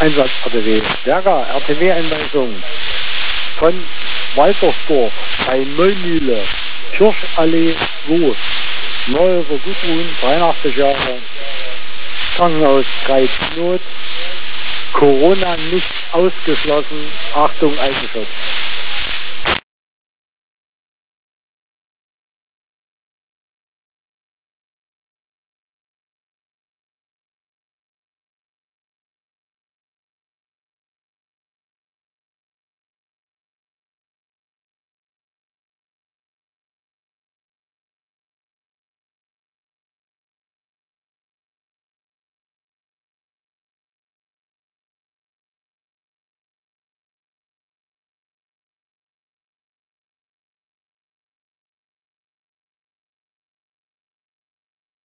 Einsatz-RTW. Berger, RTW-Einweisung von Waltersdorf bei Neumühle, Kirschallee 2, Neue für Gudrun, 83 Jahre, Krankenhaus 3 Not, Corona nicht ausgeschlossen, Achtung, Eigenschutz.